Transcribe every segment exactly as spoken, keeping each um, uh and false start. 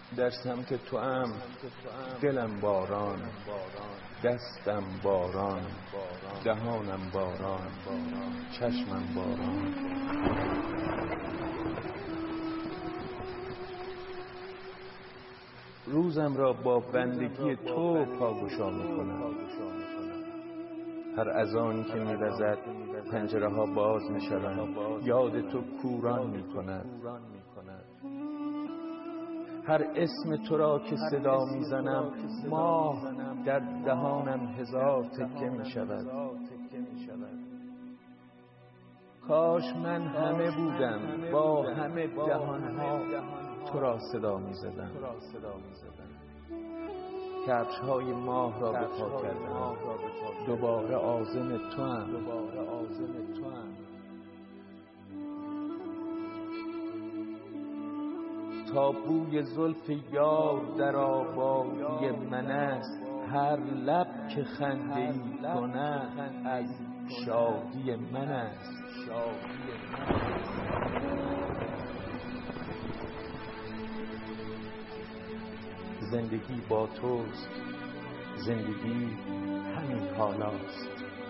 در سمت تو ام دلم باران، دستم باران، دهانم باران، چشمم باران. روزم را با بندگی تو پاگشا میکنم. هر اذانی که می‌وزد پنجره ها باز میشوند، یاد تو کوران میکند. هر اسم تو را که صدا میزنم، ماه در دهانم هزار تکه میشود. کاش من همه بودم با همه دهانها تو را صدا میزدم. کفش های ماه را به پا کردم، دوباره عازم تو ام. تا بوی زلف یار در آبادی من است، هر لب که خنده ای کند از شادی من است. زندگی با توست، زندگی همین حالاست.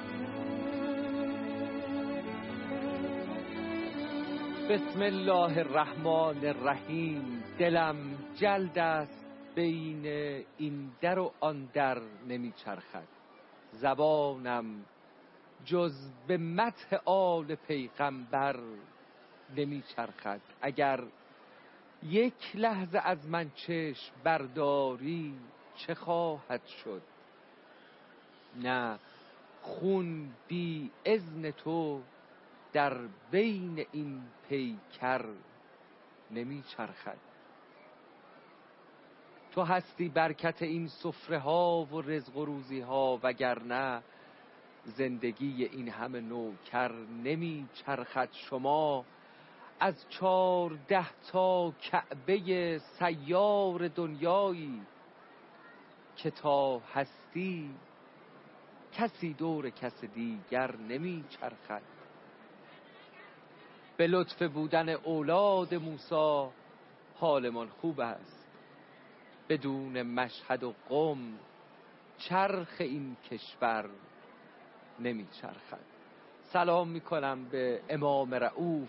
بسم الله الرحمن الرحیم. دلم جلد است بین این در و آن در نمیچرخد. زبانم جز به مدح آل پیغمبر نمیچرخد. اگر یک لحظه از من چشم برداری چه خواهد شد؟ نه، خون بی اذن تو در بین این پیکر نمی چرخد. تو هستی برکت این سفره ها و رزق و روزی ها، وگرنه زندگی این همه نوکر نمی چرخد. شما از چارده تا کعبه سیار دنیایی که تا هستی کسی دور کس دیگر نمی چرخد. به لطف بودن اولاد موسی حالمان خوب است، بدون مشهد و قم چرخ این کشور نمی چرخد. سلام می کنم به امام رؤوف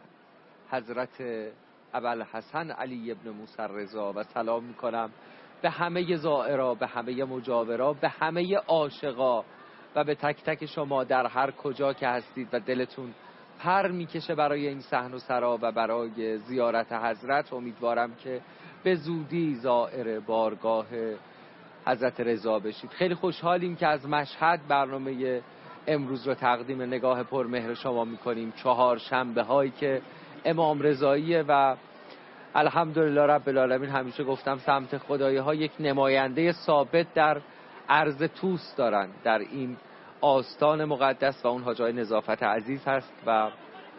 حضرت ابوالحسن علی ابن موسی رضا و سلام می کنم به همه زائرا، به همه مجاورا، به همه عاشقا و به تک تک شما در هر کجا که هستید و دلتون پر میکشه برای این صحن و سرا و برای زیارت حضرت. امیدوارم که به زودی زائر بارگاه حضرت رضا بشید. خیلی خوشحالیم که از مشهد برنامه امروز رو تقدیم نگاه پرمهر شما میکنیم. چهار شنبه هایی که امام رضاییه و الحمدلله رب العالمین، همیشه گفتم سمت خدایی ها یک نماینده ثابت در عرض توس دارن در این آستان مقدس و اون حاج آقای نظافت عزیز هست و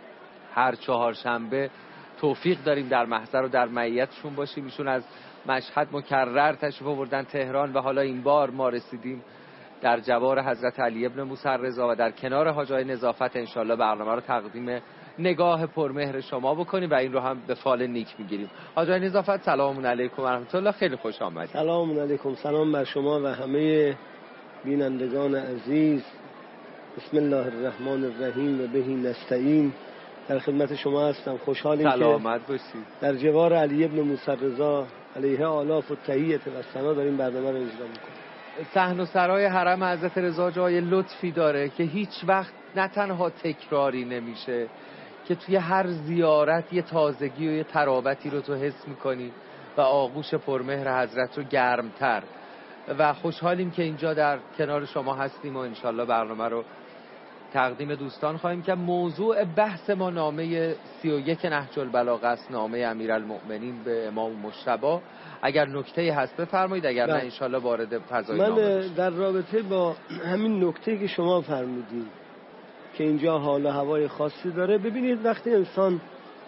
هر چهار شنبه توفیق داریم در محضر و در معیتشون باشیم. ایشون از مشهد مکرر تشریف آوردن تهران و حالا این بار ما رسیدیم در جوار حضرت علی ابن موسی رضا و در کنار حاج آقای نظافت انشالله برنامه رو تقدیم نگاه پرمهر شما بکنیم و این رو هم به فال نیک میگیریم. حاج آقای نظافت سلام علیکم و رحمت الله، خیلی خوش آمدید. سلام علیکم، سلام بر شما و همه بینندگان عزیز. بسم الله الرحمن الرحیم و بهی نستعین. در خدمت شما هستم. خوشحالیم سلامت که باشید. در جوار علی ابن موسی رضا علیه آلاف و تحیت و ثنا داریم برنامه رو اجرا میکنیم. صحن و سرای حرم حضرت رضا جای لطفی داره که هیچ وقت نه تنها تکراری نمیشه، که توی هر زیارت یه تازگی و یه تراوتی رو تو حس میکنی و آغوش پرمهر حضرت رو گرمتر و خوشحالیم که اینجا در کنار شما هستیم و انشالله برنامه رو تقدیم دوستان خواهیم که موضوع بحث ما نامه سی و یک نهج البلاغه است، نامه امیرالمؤمنین به امام مجتبی. اگر نکته‌ای هست بفرمایید، اگر نه انشالله وارد فضای من نامه بشیم. در رابطه با همین نکته که شما فرمودید که اینجا حال و هوای خاصی داره، ببینید وقتی انسان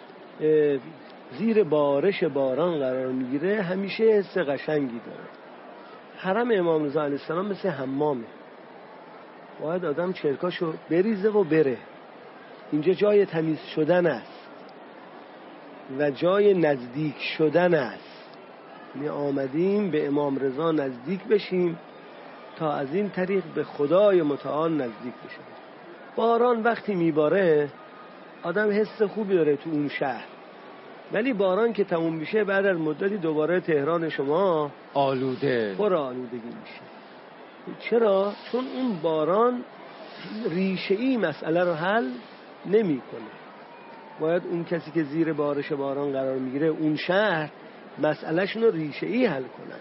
زیر بارش باران قرار میگیره همیشه حس قشنگی داره. حرم امام رضا علیه السلام مثل حمامه، باید آدم چرکاشو بریزه و بره. اینجا جای تمیز شدن است و جای نزدیک شدن است. یعنی آمدیم به امام رضا نزدیک بشیم تا از این طریق به خدای متعال نزدیک بشیم. باران وقتی میباره آدم حس خوبی داره تو اون شهر، ولی باران که تموم میشه بعد از مدتی دوباره تهران شما آلوده پر آلودگی میشه. چرا؟ چون اون باران ریشه‌ای مسئله رو حل نمیکنه. باید اون کسی که زیر بارش باران قرار میگیره اون شهر مسئلهشون رو ریشه‌ای حل کنن.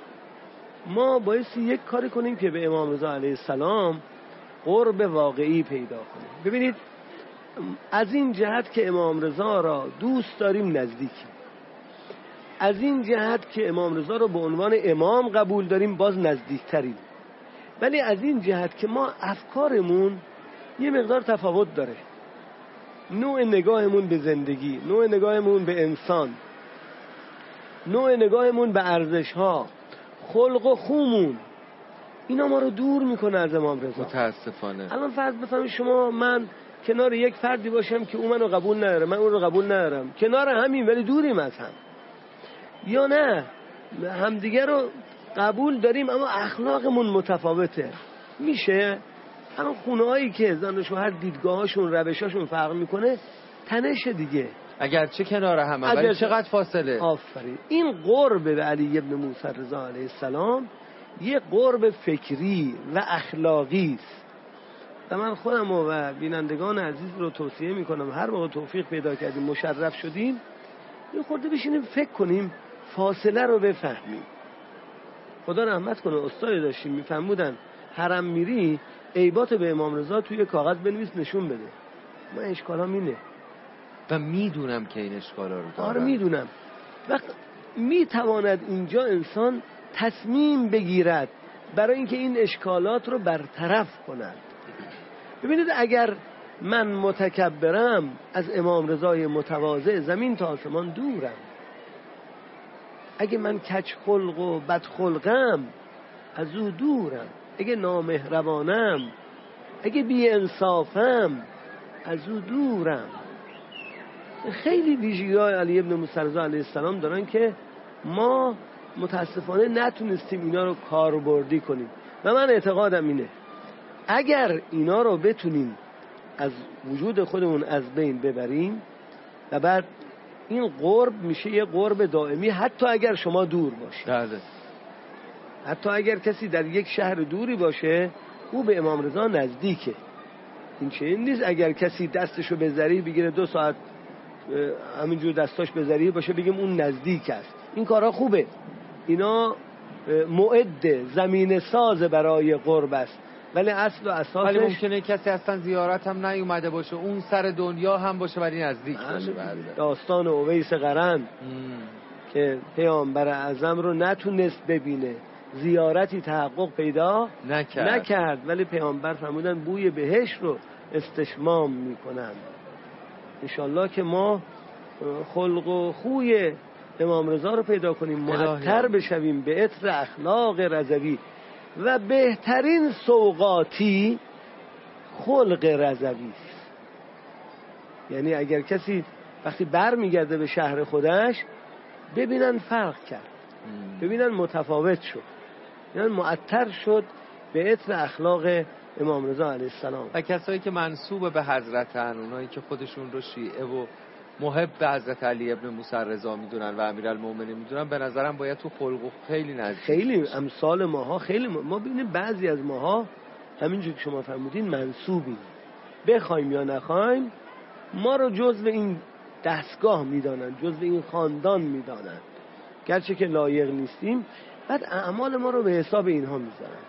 ما باید یک کاری کنیم که به امام رضا علیه السلام قرب واقعی پیدا کنیم. ببینید از این جهت که امام رضا را دوست داریم نزدیکیم، از این جهت که امام رضا را به عنوان امام قبول داریم باز نزدیکتریم، ولی از این جهت که ما افکارمون یه مقدار تفاوت داره، نوع نگاهمون به زندگی، نوع نگاهمون به انسان، نوع نگاهمون به ارزش‌ها، خلق و خومون، اینا ما رو دور میکنه از امام رضا. متاسفانه الان فرض بفرمایید شما من کنار یک فردی باشم که اون منو قبول نداره، من اون رو قبول ندارم، کنار همین ولی دوریم از هم، یا نه همدیگه رو قبول داریم اما اخلاقمون متفاوته. میشه الان خونه‌هایی که زن و شوهر دیدگاهاشون روشاشون فرق میکنه تنش دیگه، اگرچه کنار هم هم ولی چقدر فاصله. آفرین. این قرب به علی ابن موسی رضا علیه السلام یه قرب فکری و اخلاقی است و من خودم و بینندگان عزیز رو توصیه میکنم هر موقع توفیق پیدا کردیم مشرف شدیم یه خورده بشینیم فکر کنیم، فاصله رو بفهمیم. خدا رحمت کنه استادی داشتیم میفهمودن حرم میری عیبات به امام رضا توی کاغذ بنویس نشون بده. من اشکالام اینه و میدونم که این اشکالا رو دارم. آره میدونم. وقت میتواند اینجا انسان تصمیم بگیرد برای اینکه این اشکالات رو برطرف کند. ببینید اگر من متکبرم از امام رضای متواضع زمین تا آسمان دورم، اگه من کج خلق و بد خلقم از او دورم، اگه نامهربانم، اگه بی انصافم از او دورم. خیلی ویژگی‌های علی ابن موسی رضا علیه السلام دارن که ما متاسفانه نتونستیم اینا رو کاربردی کنیم و من اعتقادم اینه اگر اینا رو بتونیم از وجود خودمون از بین ببریم و بعد این قرب میشه یه قرب دائمی، حتی اگر شما دور باشید. بله. حتی اگر کسی در یک شهر دوری باشه او به امام رضا نزدیکه. این چه این نیست اگر کسی دستشو به ذریح بگیره دو ساعت همینجور دستاش به ذریح باشه بگیم اون نزدیک است. این کارا خوبه، اینا معد زمین ساز برای قرب است، ولی اصل و اساسش ولی ممکنه کسی اصلا زیارت هم نیومده باشه، اون سر دنیا هم باشه ولی نزدیک باشه. داستان اویس قرن که پیامبر اعظم رو نتونست ببینه، زیارتی تحقق پیدا نکرد, نکرد ولی پیامبر فرمودن بوی بهشت رو استشمام میکنن. انشالله که ما خلق و خوی امام رضا رو پیدا کنیم، معطر بشویم به عطر اخلاق رضوی و بهترین سوغاتی خلق رضوی است. یعنی اگر کسی وقتی بر میگرده به شهر خودش ببینن فرق کرد، ببینن متفاوت شد، یعنی معطر شد به عطر اخلاق امام رضا علیه السلام. و کسایی که منسوب به حضرتن، اونایی که خودشون رو شیعه و محب به حضرت علی ابن موسی رضا میدونن و امیرالمومنین میدونن، به نظرم باید تو خلق و خیلی نزدیک خیلی امثال ماها خیلی ما, ما ببینیم بعضی از ماها همینجور که شما فرمودین منسوبیم، بخوایم یا نخوایم ما رو جزو این دستگاه میدانن، جزو این خاندان میدانن، گرچه که لایق نیستیم، بعد اعمال ما رو به حساب اینها میذارن.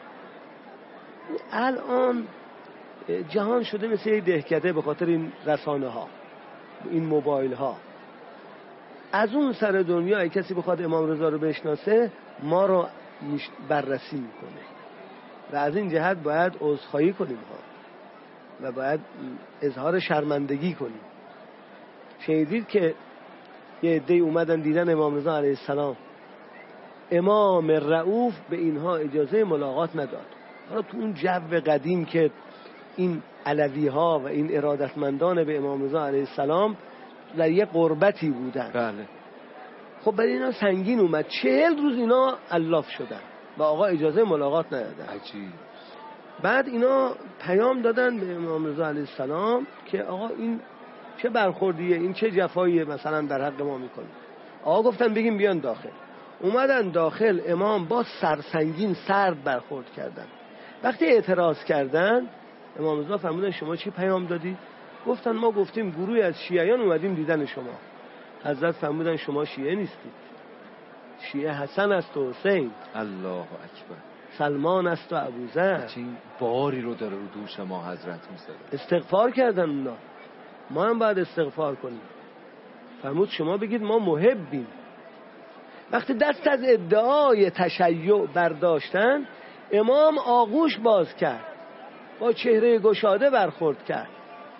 الان جهان شده مثل یک دهکده به خاطر این رسانه ها، این موبایل ها. از اون سر دنیا اگه کسی بخواد امام رضا رو بشناسه ما رو بررسی میکنه و از این جهت باید عذرخواهی کنیم ها و باید اظهار شرمندگی کنیم. شنیدید که یه عده‌ای اومدن دیدن امام رضا علیه السلام، امام رؤوف به اینها اجازه ملاقات نداد. حالا تو اون جو قدیم که این علوی ها و این ارادتمندان به امام رضا علیه السلام در یک قربتی بودن. بله. خب برای اینا سنگین اومد. چهل روز اینا الاف شدن و آقا اجازه ملاقات ندادن. عجیب. بعد اینا پیام دادن به امام رضا علیه السلام که آقا این چه برخوردیه، این چه جفاییه مثلا در حق ما میکنه. آقا گفتن بگیم بیان داخل. اومدن داخل، امام با سرسنگین سرد برخورد کردن. وقتی اعتراض کردن امام رضا فرمودن شما چی پیام دادی؟ گفتن ما گفتیم گروهی از شیعیان اومدیم دیدن شما. حضرت فرمودن شما شیعه نیستید، شیعه حسن است و حسین، الله اکبر، سلمان است و ابوذر. چه باری رو داره رو دوش ما حضرت میذاره. استغفار کردن اونا، ما هم باید استغفار کنیم. فرمود شما بگید ما محبیم. وقتی دست از ادعای تشیع برداشتن، امام آغوش باز کرد، با چهره گشاده برخورد کرد.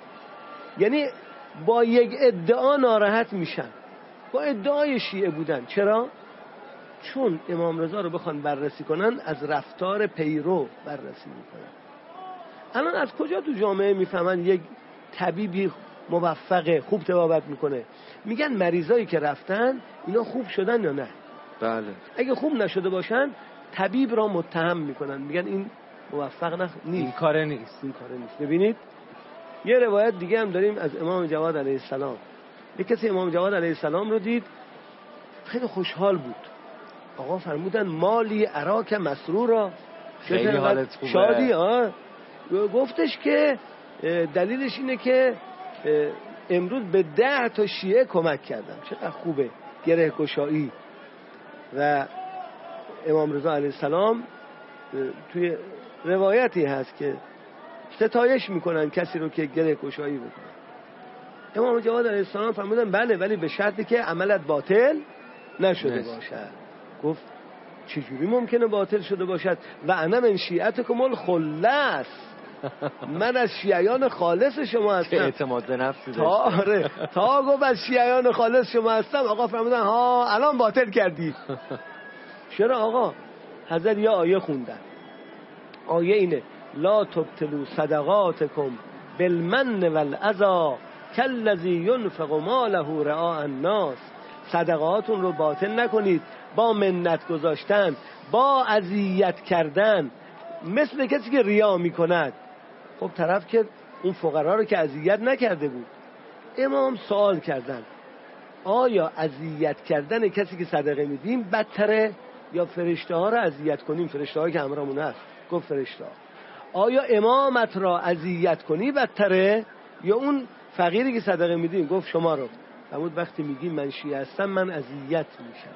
یعنی با یک ادعا ناراحت میشن، با ادعای شیعه بودن. چرا؟ چون امام رضا رو بخوان بررسی کنن از رفتار پیرو بررسی میکنن. الان از کجا تو جامعه میفهمن یک طبیبی موفقه خوب طبابت میکنه؟ میگن مریضایی که رفتن اینا خوب شدن یا نه. بله. اگه خوب نشده باشن طبیب را متهم میکنن، میگن این موفق نخ... نیست، این کاره نیست، این کاره نیست. ببینید یه روایت دیگه هم داریم از امام جواد علیه السلام. یک کسی امام جواد علیه السلام رو دید، خیلی خوشحال بود. آقا فرمودن مالی اراک مسرورا، خیلی حالت خوبه، شادی. ها گفتش که دلیلش اینه که امروز به ده تا شیعه کمک کردم. چقدر خوبه گره گشایی. و امام رضا علیه السلام توی روایتی هست که ستایش میکنن کسی رو که گره گشایی بکنه. امام جواد علیه السلام فرمودن بله، ولی به شرطی که عملت باطل نشده باشد. گفت چجوری ممکنه باطل شده باشد؟ و انا من شیعتکم الخلص، من از شیعیان خالص شما هستم. اعتماد به نفس داشته. تا آره تا گفت از شیعیان خالص شما هستم، آقا فرمودن ها الان باطل کردی. چرا آقا؟ حضرت یه آیه خوندن. آیه اینه لا تبطلوا صدقاتکم بالمن والاذی کالذی ینفق ماله رعاء الناس. صدقاتون رو باطل نکنید با منت گذاشتن، با اذیت کردن، مثل کسی که ریا میکند. خب طرف که اون فقرا رو که اذیت نکرده بود. امام سوال کردن آیا اذیت کردن کسی که صدقه میدیم بدتره یا فرشته ها رو اذیت کنیم؟ فرشته ها که همراهمون هست. گفت فرشته ها. آیا امامت را اذیت کنی بدتره یا اون فقیری که صدقه میدیم؟ گفت شما رو. فرمود وقتی میگی من شیعه هستم من اذیت میشم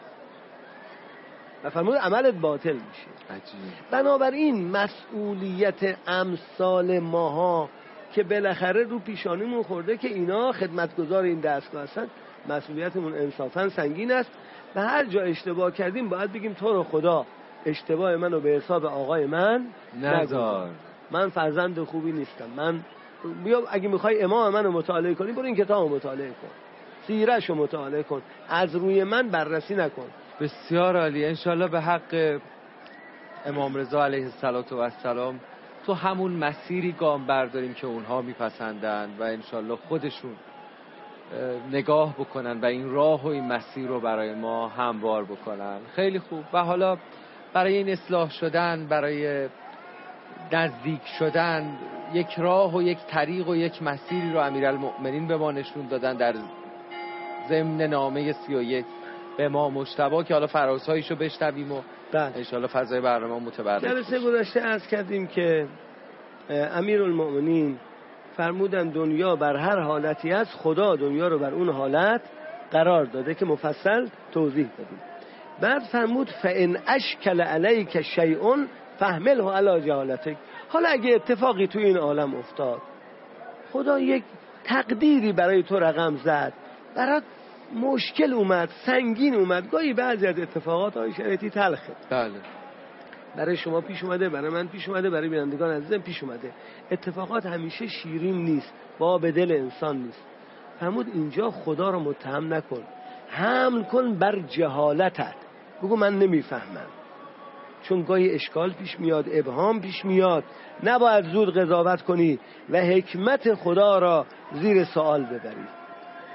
و فرمود عملت باطل میشه. عجیب. بنابراین مسئولیت امثال ماها که بالاخره رو پیشانیمون خورده که اینا خدمتگزار این دستگاه هستن، مسئولیتمون انصافا سنگین است و هر جا اشتباه کردیم باید بگیم تو رو خدا اشتباه منو به حساب آقای من نذار، من فرزند خوبی نیستم. من بیا اگه میخوای امام منو مطالعه کنی برو این کتابو مطالعه کن، سیرهشو مطالعه کن، از روی من بررسی نکن. بسیار عالی. انشالله به حق امام رضا علیه السلام تو همون مسیری گام برداریم که اونها میپسندن و انشالله خودشون نگاه بکنن و این راه و این مسیر رو برای ما هموار بکنن. خیلی خوب. و حالا برای این اصلاح شدن، برای نزدیک شدن، یک راه و یک طریق و یک مسیری رو امیرالمؤمنین به ما نشون دادن در ضمن نامه سی و یک به ما مجتبی که حالا فرازهایشو بشنویم و انشالله فضای برنامه متبرک. جلسه گذشته عرض کردیم که امیرالمؤمنین فرمودن دنیا بر هر حالتی است، خدا دنیا رو بر اون حالت قرار داده که مفصل توضیح دادیم. بعد فرمود فان اشکل علیک شیء فاحمله علی جهالتک. حالا اگه اتفاقی تو این عالم افتاد، خدا یک تقدیری برای تو رقم زد، برات مشکل اومد، سنگین اومد، گاهی بعضی از اتفاقات های شرایطی تلخه. بله. برای شما پیش اومده، برای من پیش اومده، برای بینندگان عزیزم پیش اومده. اتفاقات همیشه شیرین نیست، با به دل انسان نیست. فرمود اینجا خدا رو متهم نکن، حمل کن بر جهالتت. بگو من نمیفهمم، چون گاهی اشکال پیش میاد، ابهام پیش میاد، نباید زود قضاوت کنی و حکمت خدا را زیر سوال ببری.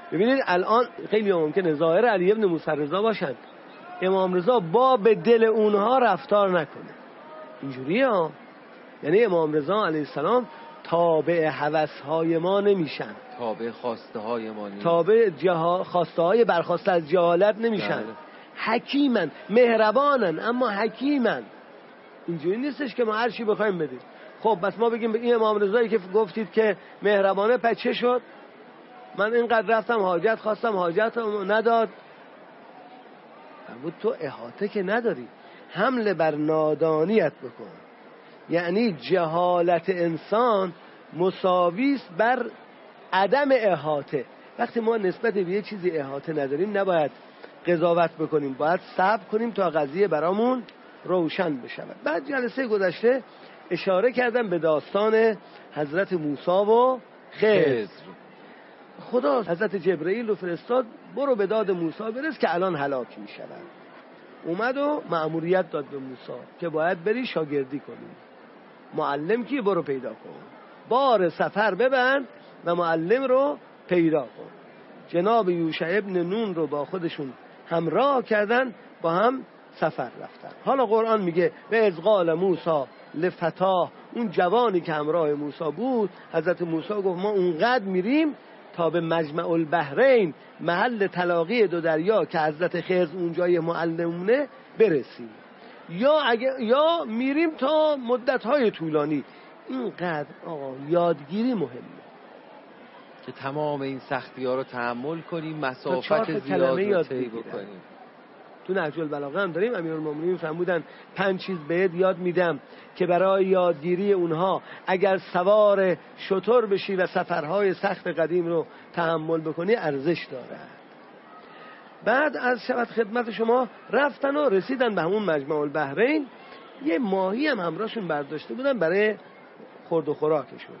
ببینید الان خیلی ممکنه ظاهر علی ابن موسی رضا باشن، امام رضا با به دل اونها رفتار نکنه. اینجوریه ها، یعنی امام رضا علیه السلام تابع هوس‌های ما نمیشن، تابع خواسته های ما نیست، تابع جها... خواسته های برخواسته از جهالت نمیشن. بله. حکیمن، مهربانن اما حکیمن. اینجوری نیستش که ما هر چی بخوایم بدیم. خب بس ما بگیم این امام رضایی که گفتید که مهربانه پچه شد، من اینقدر رفتم حاجت خواستم حاجتم نداد. اما تو احاطه که نداری، حمله بر نادانیت بکن. یعنی جهالت انسان مساویست بر عدم احاطه. وقتی ما نسبت به یه چیزی احاطه نداریم نباید قضاوت بکنیم، باید صبر کنیم تا قضیه برامون روشن بشود. بعد جلسه گذشته اشاره کردم به داستان حضرت موسی و خضر. خدا حضرت جبرئیل رو فرستاد برو به داد موسی برس که الان هلاک می شود. اومد و مأموریت داد به موسی که باید بری شاگردی کنی. معلم کی؟ برو پیدا کن، بار سفر ببند و معلم رو پیدا کن. جناب یوشع ابن نون رو با خودشون همراه کردن، با هم سفر رفتن. حالا قرآن میگه به از قال موسی لفتاه، اون جوانی که همراه موسی بود، حضرت موسی گفت ما اونقدر میریم تا به مجمع البحرین، محل تلاقی دو دریا که حضرت خضر اونجای معلمونه برسیم، یا اگه یا میریم تا مدت‌های طولانی. اینقدر آقا یادگیری مهمه که تمام این سختی‌ها رو تحمل کنیم، مسافت زیاد رو طی بکنیم. تو نهج البلاغه هم داریم، امیرالمومنین فرمودن پنج چیز بهت یاد میدم که برای یادگیری اونها اگر سوار شتر بشی و سفرهای سخت قدیم رو تحمل بکنی ارزش داره. بعد از شبت خدمت شما رفتن و رسیدن به همون مجمع البحرین. یه ماهی هم همراهشون برداشته بودن برای خورد و خوراکشون.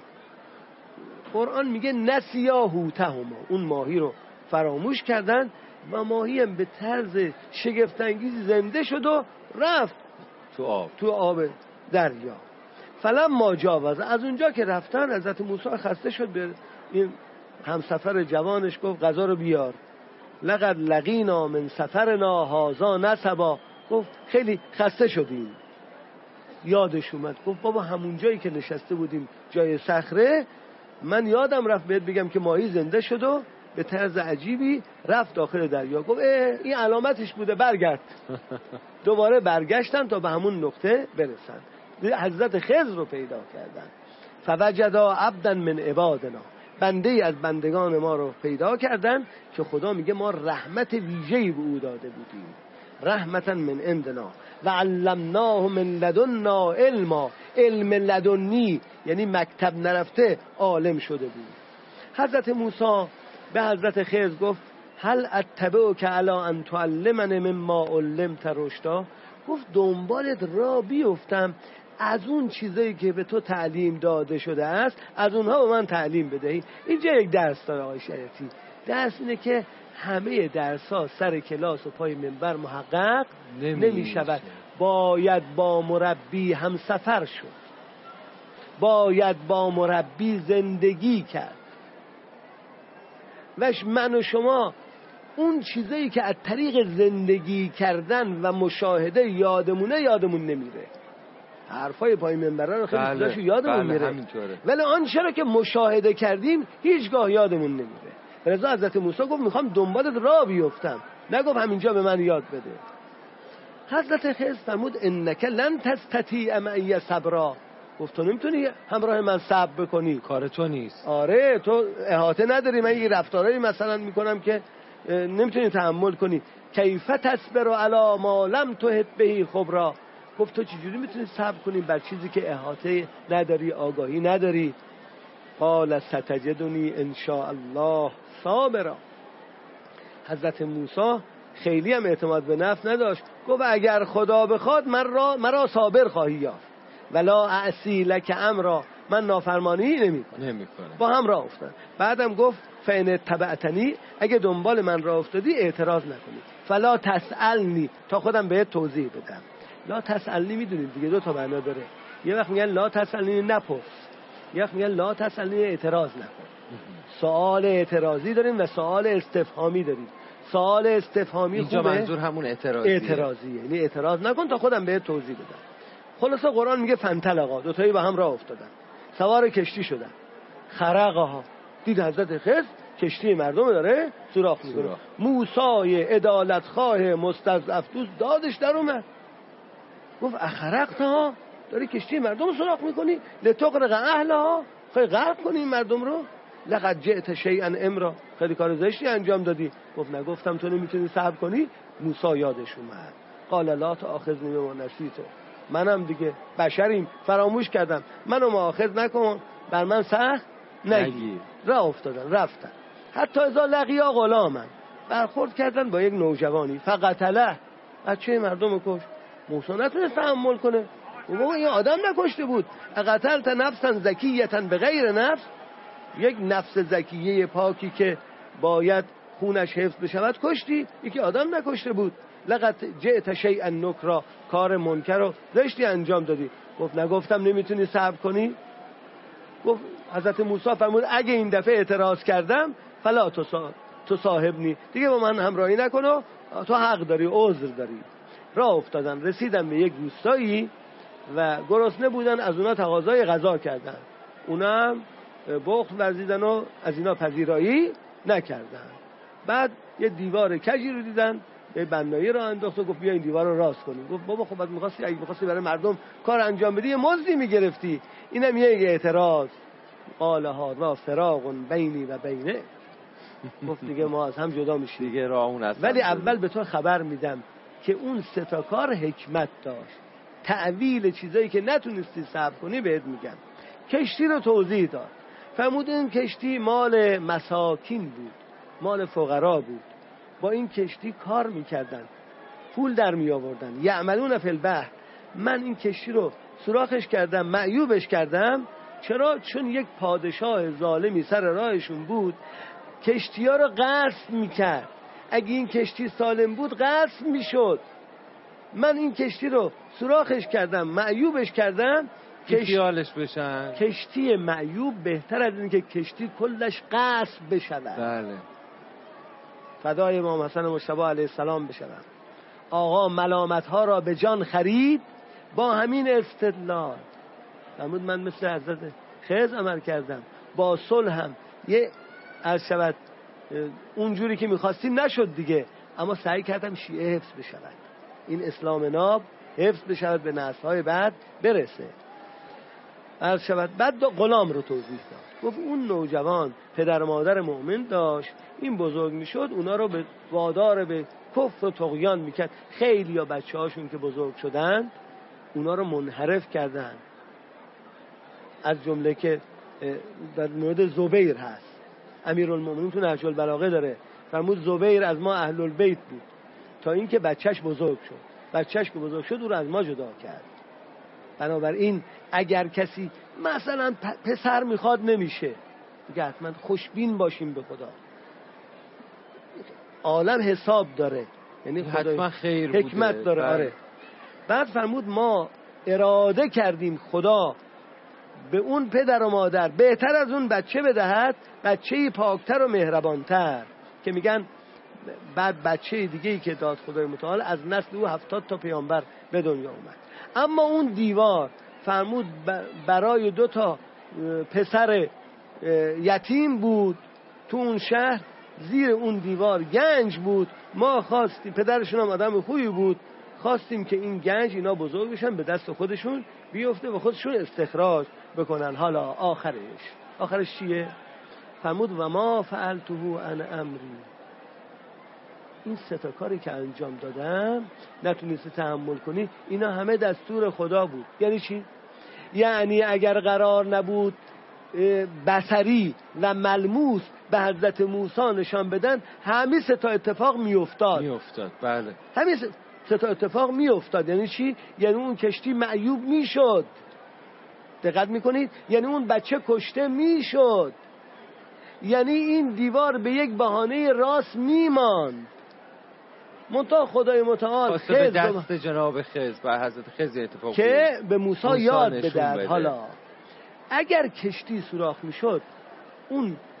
قرآن میگه نسیا حوتهما، اون ماهی رو فراموش کردن و ماهی هم به طرز شگفت‌انگیزی زنده شد و رفت تو آب تو آب دریا. فلما جاوز، از اونجا که رفتن حضرت موسی خسته شد، به این همسفر جوانش گفت غذا رو بیار. لقد لقینا من سفرنا هذا نصبا، گفت خیلی خسته شدیم. یادش اومد گفت بابا همون جایی که نشسته بودیم جای صخره، من یادم رفت بهت بگم که ماهی زنده شد و به طرز عجیبی رفت داخل دریا. گفت این علامتش بوده، برگرد. دوباره برگشتن تا به همون نقطه برسن. حضرت خضر رو پیدا کردن. فوجدا عبدا من عبادنا، بنده ای از بندگان ما رو پیدا کردن که خدا میگه ما رحمت ویژه‌ای به او داده بودیم، رحمتا من عندنا و علمناه من لدنا علما، علم لدنی یعنی مکتب نرفته عالم شده بود. حضرت موسی به حضرت خضر گفت هل اتبعک علی ان تعلمنی مما علمت رشدا، گفت دنبالت را بیفتم از اون چیزایی که به تو تعلیم داده شده است از اونها به من تعلیم بدهی. اینجا یک درس داره آقای شریعتی. درس اینه که همه درس‌ها سر کلاس و پای منبر محقق نمی شود. باید با مربی هم سفر شد، باید با مربی زندگی کرد. وش من و شما اون چیزایی که از طریق زندگی کردن و مشاهده یادمونه یادمون نمیره. حرفای پای منبران رو خیلی چیزاشو یادمون بله میره، ولی آن چرا که مشاهده کردیم هیچگاه یادمون نمیره. رضا حضرت موسی گفت میخوام دنبالت راه بیفتم، نگفت همینجا به من یاد بده. حضرت خضر فرمود انک لن تستطیع معی صبرا، گفت تو نمیتونی همراه من صبر بکنی، کار تو نیست. آره تو احاطه نداری، من یه رفتارایی مثلا میکنم که نمیتونی تحمل کنی. کیف تصبر علی ما لم تحط به خبرا، گفت تو چجوری میتونی صبر کنی بر چیزی که احاطه نداری، آگاهی نداری. قال ستجدنی ان شاء الله صابرا. حضرت موسی خیلی هم اعتماد به نفس نداشت، گفت اگر خدا بخواد من را مرا صابر خواهی یافت، ولا اعصی لک امرا، من نافرمانی نمیکنم. نمیکنم. با هم راه افتادن. بعدم گفت فین تبعتنی، اگه دنبال من راه افتادی اعتراض نکنی، فلا تسالنی، تا خودم بهت توضیح بدم. لا تسالنی میدونید دیگه دو تا معنا داره، یه وقت میگن لا تسالنی نپرس، یه وقت میگن لا تسالنی اعتراض نکن. سوال اعتراضی داریم و سوال استفهامی داریم. سوال استفهامی اینجا خوبه، منظور همون اعتراضیه. اعتراضیه، یعنی اعتراض نکن تا خودم بهت توضیح بدم. خلاصه قرآن میگه فنطلقا، دو تایی با هم راه افتادن، سوار کشتی شدن. خرقها، دید حضرت خضر کشتی مردم داره سوراخ میکنه. موسی عدالتخواه مستضعف دوست دادش در اومد، گفت اخرقتها، داری کشتی مردم سوراخ میکنی، لتغرق اهلها، خیلی غرق کنی این مردم رو. لقد جئت شیئا امرا، خیلی کار زشتی انجام دادی. گفت نگفتم تو نمیتونی صبر کنی؟ موسی یادش اومد، قال لا تؤاخذنی بما نسیت، منم دیگه بشریم فراموش کردم، منو مؤاخذ نکن، بر من سخت نگیر. راه افتادن رفتن، حتی ازا لقیا غلامن، برخورد کردن با یک نوجوانی، فقتله، بچه مردم رو کشت. موسی نتونست تحمل کنه، بابا این آدم نکشته بود. اقتلت نفسا زکیتا به غیر نفس، یک نفس زکیه پاکی که باید خونش حفظ بشود کشتی، یکی آدم نکشته بود. لقد جئت شیئا نکرا، کار منکر رو زشتی انجام دادی. گفت نگفتم نمیتونی صبر کنی؟ گفت حضرت موسی فرمود اگه این دفعه اعتراض کردم فلا تو صاحبنی، دیگه با من همراهی نکنو، تو حق داری، عذر داری. راه افتادن، رسیدن به یک روستایی و گرسنه بودن، از اونا تقاضای غذا کردن، اونا هم بخل ورزیدن و از اینا پذیرایی نکردن. بعد یه دیوار کجی رو دیدن، به بنایی را انداخت و گفت بیا این دیوار رو راست کنیم. گفت بابا خب بعد می‌خواستی اگه می‌خواستی برای مردم کار انجام بدی یه مزدی می‌گرفتی، اینم یه اعتراض. قال هذا فراق بینی و بینه، گفت دیگه ما از هم جدا میشیم دیگه راه اون از ولی اول به تو خبر میدم که اون سه تا کار حکمت داشت، تعویل چیزایی که نتونستی صبر کنی بهت میگم. کشتی رو توضیح داد، فرمود این کشتی مال مساکین بود، مال فقرا بود، با این کشتی کار میکردن، پول در می آوردن. یعملون فی البحر، من این کشتی رو سوراخش کردم، معیوبش کردم. چرا؟ چون یک پادشاه ظالمی سر راهشون بود، کشتی ها رو غصب میکرد. اگه این کشتی سالم بود غصب میشد. من این کشتی رو سوراخش کردم، معیوبش کردم، خیالش بشن. کشتی معیوب بهتر از این که کشتی کلش غصب بشود. بله. فدای امام حسن مجتبی علیه السلام بشود. آقا ملامت ها را به جان خرید با همین استدلال. فرمود من مثل حضرت خضر عمل کردم، با صلح هم یه از شود اونجوری که میخواستیم نشد دیگه، اما سعی کردم شیعه حفظ بشود، این اسلام ناب حفظ بشود، به نسل‌های بعد برسه. از شود بعد غلام رو توضیح داد، گفت اون نوجوان پدر و مادر مؤمن داشت، این بزرگ میشد اونا رو به وادار به کفر و طغیان میکرد. خیلی یا بچه هاشون که بزرگ شدن اونا رو منحرف کردن، از جمله که در مورد زبیر هست، امیرالمومنین تو نهج البلاغه داره، فرمود زبیر از ما اهل البیت بود تا اینکه بچهش بزرگ شد، بچهش که بزرگ شد او رو از ما جدا کرد. بنابراین اگر کسی مثلا پسر میخواد نمیشه دیگه، حتما خوشبین باشیم به خدا، عالم حساب داره، یعنی حتما خیر حکمت بوده. داره. بله. آره. بعد فرمود ما اراده کردیم خدا به اون پدر و مادر بهتر از اون بچه بدهد، بچه‌ای پاکتر و مهربانتر، که میگن بعد بچه دیگه‌ای که داد خدای متعال از نسل او هفتاد تا پیامبر به دنیا اومد. اما اون دیوار فرمود برای دو تا پسر یتیم بود تو اون شهر، زیر اون دیوار گنج بود. ما خواستیم، پدرشون هم آدم خوبی بود، خواستیم که این گنج اینا بزرگ بشن به دست خودشون بیفته و خودشون استخراج بکنن. حالا آخرش آخرش چیه؟ فرمود و ما فعلته عن امری، این سه تا کاری که انجام دادم نتونستی تحمل کنی، اینا همه دستور خدا بود. یعنی چی؟ یعنی اگر قرار نبود بصری و ملموس به حضرت موسی نشان بدن، همین سه تا اتفاق میافتاد میافتاد. بله. همین سه تا اتفاق میافتاد. یعنی چی؟ یعنی اون کشتی معیوب میشد، دقت میکنید؟ یعنی اون بچه کشته میشد، یعنی این دیوار به یک بهانه راست میماند. منتها خدای متعال خیلی دست جناب خضر و حضرت خضر اتفاق که به موسی یاد بده. بده. حالا اگر کشتی سوراخ میشد، اون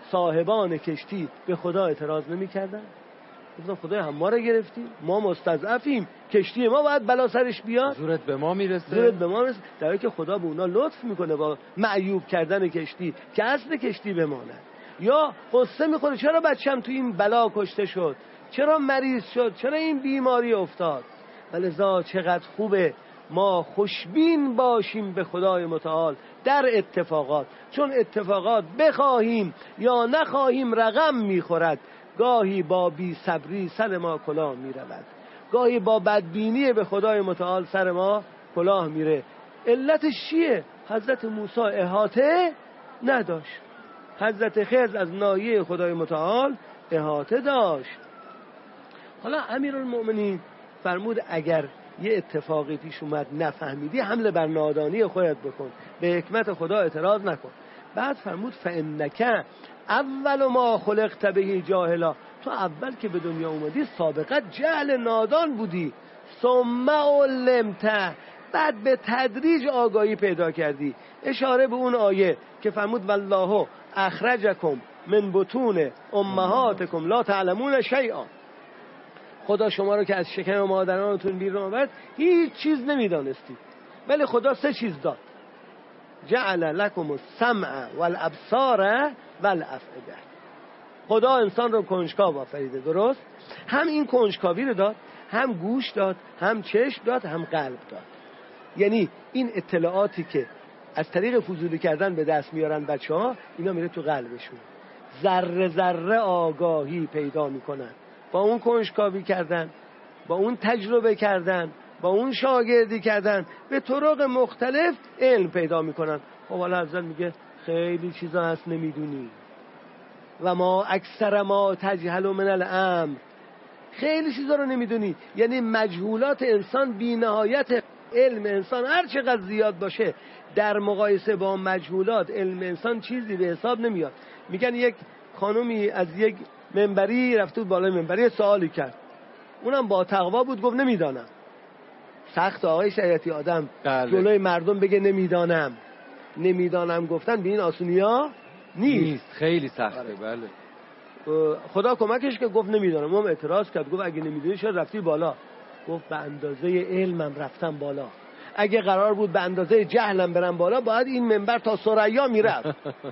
صاحبان کشتی به خدا اعتراض نمی کردن؟ گفتن خدای هم ما رو گرفتی، ما مستضعفیم، کشتی ما باید بلا سرش بیاد، زورت به ما میرسه، زورت به ما میرسه. در حالی که خدا به اونا لطف میکنه با معیوب کردن کشتی که اصل کشتی بماند. یا قصه میخوره چرا بچم تو این بلا کشته شد، چرا مریض شد، چرا این بیماری افتاد. ولذا چقدر خوبه ما خوشبین باشیم به خدای متعال در اتفاقات، چون اتفاقات بخواهیم یا نخواهیم رقم میخورد. گاهی با بی صبری سر ما کلاه میرود، گاهی با بدبینی به خدای متعال سر ما کلاه میره. علتش چیه؟ حضرت موسی احاطه نداشت، حضرت خضر از ناحیه خدای متعال احاطه داشت. حالا امیرالمؤمنین فرمود اگر یه اتفاقی پیش اومد نفهمیدی، حمله بر نادانی خودت بکن، به حکمت خدا اعتراض نکن. بعد فرمود فانک اول ما خلقت به جاهلا، تو اول که به دنیا اومدی سابقت جهل نادان بودی، ثم علمت، بعد به تدریج آگاهی پیدا کردی. اشاره به اون آیه که فرمود والله اخرجکم من بطون امهاتکم لا تعلمون شیئا، خدا شما رو که از شکم مادرانتون بیرون آورد هیچ چیز نمیدانستی، ولی خدا سه چیز داد: جعل لکم السمع والابصار والافئده. خدا انسان رو کنجکاو آفریده، درست؟ هم این کنجکاوی رو داد، هم گوش داد، هم چشم داد، هم قلب داد. یعنی این اطلاعاتی که از طریق فضولی کردن به دست میارن بچه ها، اینا میره تو قلبشون، ذره ذره آگاهی پیدا میکنن. با اون کنجکاوی کردن، با اون تجربه کردن، با اون شاگردی کردن، به طرق مختلف علم پیدا میکنن. خب حالا حضرت میگه خیلی چیزا هست نمیدونی، و ما اکثر ما تجهل من الامر، خیلی چیزا رو نمیدونی. یعنی مجهولات انسان بی نهایت. علم انسان هر چقدر زیاد باشه در مقایسه با مجهولات علم انسان چیزی به حساب نمیاد. میگن یک خانومی از یک منبری رفته بود بالای منبری سوالی کرد، اونم با تقوا بود، گفت نمیدانم. سخت آقای شریعتی آدم بله. جلوی مردم بگه نمیدانم. نمیدانم گفتن به این آسونیا نیست, نیست. خیلی سخته. بله. خدا کمکش که گفت نمیدانم. اون اعتراض کرد، گفت اگه نمیدونی چرا رفتی بالا؟ گفت به اندازه علمم رفتم بالا، اگه قرار بود به اندازه جهلم برم بالا باید این منبر تا ثریا میرفت.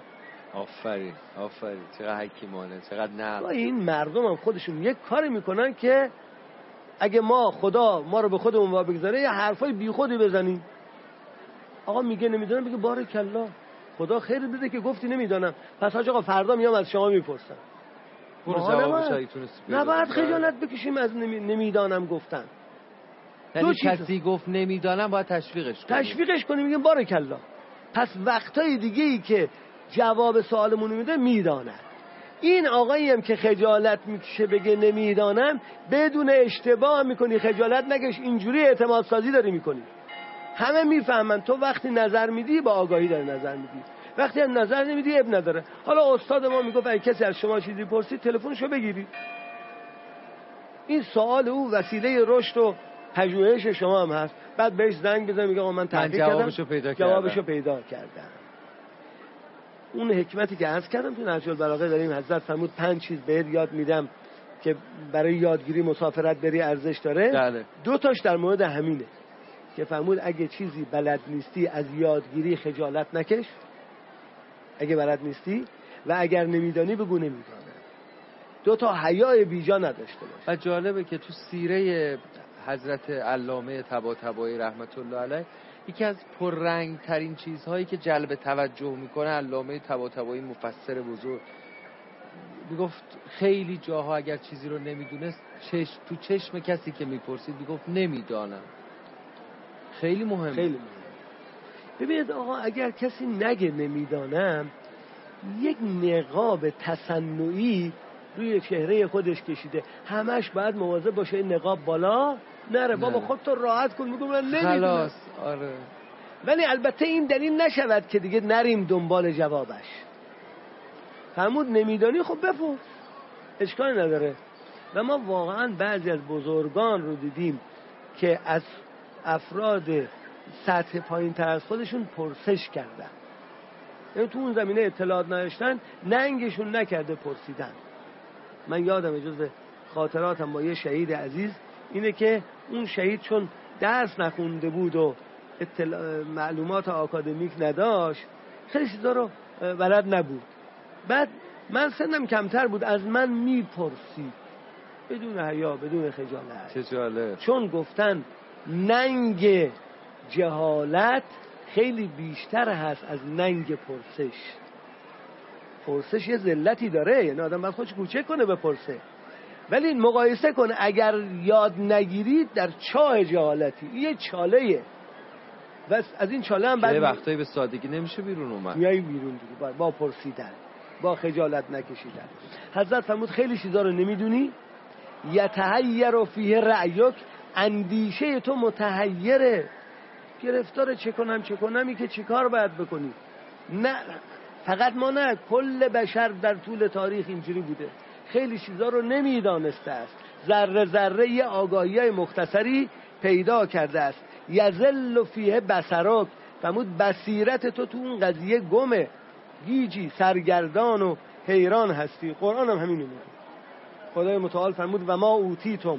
آفرین آفرین، چقدر حکیمانه، چقدر نه. این مردم هم خودشون یک کاری میکنن که اگه ما خدا ما رو به خودمون وا بگذاره یه حرفای بیخودی بزنیم. آقا میگه نمیدونم، بگه بارکالله، خدا خیر بده که گفتی نمیدانم، پس حاج آقا فردا میام از شما میپرسم. نه باید خجالت بکشیم از نمی... نمیدانم گفتن. یعنی کسی گفت نمیدانم باید تشویقش کنیم، تشویقش کنیم، میگیم بارکالله. پس وقتای دیگه ای که جواب سوالمون میده میداند. این آقایی هم که خجالت میکشه بگه نمیدانم، بدون اشتباه میکنی، خجالت نکش، اینجوری اعتماد سازی داری میکنی. همه میفهمن تو وقتی نظر میدی با آگاهی داری نظر میدی، وقتی هم نظر نمیدی اب نداره. حالا استاد ما میگفت اگه کسی از شما چیزی پرسید تلفنشو بگیرید. این سوال او وسیله رشد و پژوهش شما هم هست. بعد بهش زنگ بزن میگه آقا من تحقیق کردم، جوابشو پیدا کردم، جوابشو پیدا کردم. اون حکمتی که عرض کردم تو نهج البلاغه داریم، حضرت فرمود پنج چیز بهت یاد میدم که برای یادگیری مسافرت بری ارزش داره. دله. دو تاش در مورد همینه که فرمود اگه چیزی بلد نیستی از یادگیری خجالت نکش، اگه بلد نیستی، و اگر نمیدانی بگو نمیدانم. دو تا حیای بیجا نداشته باش. و جالبه که تو سیره حضرت علامه طباطبایی رحمت الله علیه یکی از پررنگ ترین چیزهایی که جلب توجه میکنه، علامه طباطبایی مفسر بزرگ میگفت خیلی جاها اگر چیزی رو نمیدونست چشم تو چشم کسی که میپرسید میگفت نمیدانم. خیلی مهمه. خیلی مهمه. ببینید آقا اگر کسی نگه نمیدانم، یک نقاب تصنعی روی چهره خودش کشیده، همش باید مواظب باشه این نقاب بالا نره. بابا خودت راحت کن، میگم من نمیدونم. خلاص. آره. ولی البته این دلیل نشود که دیگه نریم دنبال جوابش. فرمود نمیدانی خب بپرس، اشکال نداره. و ما واقعا بعضی از بزرگان رو دیدیم که از افراد سطح پایین تر از خودشون پرسش کردن. یعنی تو اون زمینه اطلاعات نداشتن، ننگشون نکرده پرسیدن. من یادم جز خاطراتم با یه شهید عزیز اینه که اون شهید چون درس نخونده بود و اطلاع معلومات آکادمیک نداشت، خیلی چیزا رو بلد نبود. بعد من سنم کمتر بود، از من میپرسید بدون حیا بدون خجالت. چه جالب. چون گفتن ننگ جهالت خیلی بیشتر هست از ننگ پرسش. پرسش یه ذلتی داره، یعنی آدم باید خودش کوچک کنه بپرسه، ولی مقایسه کن اگر یاد نگیرید در چاه جهالتی، یه چاله‌ایه و از این چاله هم بعد وقتایی به سادگی نمیشه بیرون اومد. میای بیرون دیگه با پرسیدن، با خجالت نکشیدن. حضرت فرمود خیلی چیزا رو نمیدونی، یتحیر فیه رأیک، اندیشه تو متحیره، گرفتار چه کنم چه کنمی که چی کار باید بکنی. نه فقط ما، نه کل بشر در طول تاریخ اینجوری بوده، خیلی چیزا رو نمیدانسته است، ذره ذره یه آگاهی مختصری پیدا کرده است. یذل فیه بصرک، فرمود بصیرت تو تو اون قضیه گمه، گیجی، سرگردان و حیران هستی. قرآن هم همینو میگه. خدای متعال فرمود و ما اوتیتم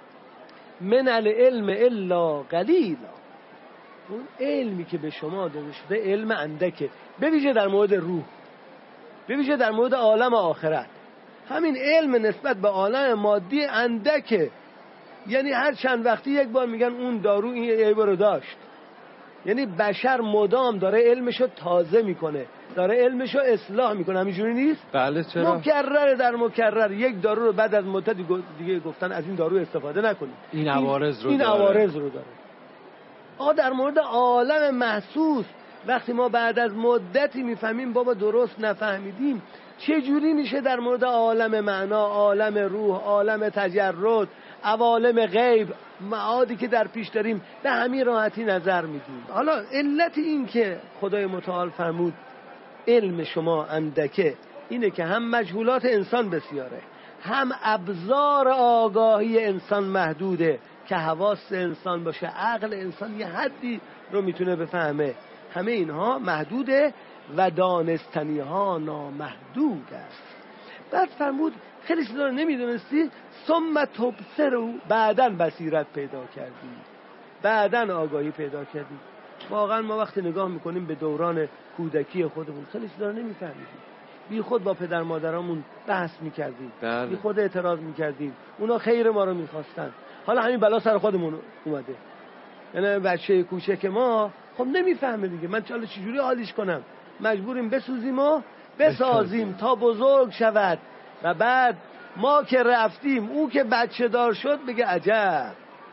من العلم الا قلیلا، اون علمی که به شما داده شده علم اندکه، به ویژه در مورد روح، به ویژه در مورد عالم آخرت. همین علم نسبت به عالم مادی اندکه، یعنی هر چند وقتی یک بار میگن اون دارو این عیب رو داشت. یعنی بشر مدام داره علمشو تازه میکنه، داره علمشو اصلاح میکنه. همینجوری نیست؟ بله چرا؟ مکرر در مکرر یک دارو رو بعد از مدتی دیگه گفتن از این دارو استفاده نکنید، این عوارض رو این داره. عوارض رو داره. آ در مورد عالم محسوس وقتی ما بعد از مدتی میفهمیم بابا درست نفهمیدیم، چه جوری میشه در مورد عالم معنا، عالم روح، عالم تجرد، عوالم غیب، معادی که در پیش داریم به همین راحتی نظر میدیم. حالا علت این که خدای متعال فرمود علم شما اندکه اینه که هم مجهولات انسان بسیاره، هم ابزار آگاهی انسان محدوده که حواس انسان باشه، عقل انسان یه حدی رو میتونه بفهمه، همه اینها محدوده و دانستنی ها نامحدود است. بعد فرمود خیلی چیزا رو نمیدونستی، ثم تبصروا، بعداً بصیرت پیدا کردی، بعداً آگاهی پیدا کردی. واقعا ما وقتی نگاه میکنیم به دوران کودکی خودمون خیلی چیزا رو نمیفهمیدیم، بی خود با پدر مادرامون بحث میکردیم، بی خود اعتراض میکردیم، اونا خیر ما رو میخواستن. حالا همین بلا سر خودمون اومده، یعنی بچه کوچک ما خب نمیفهمه دیگه، من چاله چجوری حالیش کنم، مجبوریم بسوزیم و بسازیم تا بزرگ شود و بعد ما که رفتیم او که بچه دار شد بگه عجب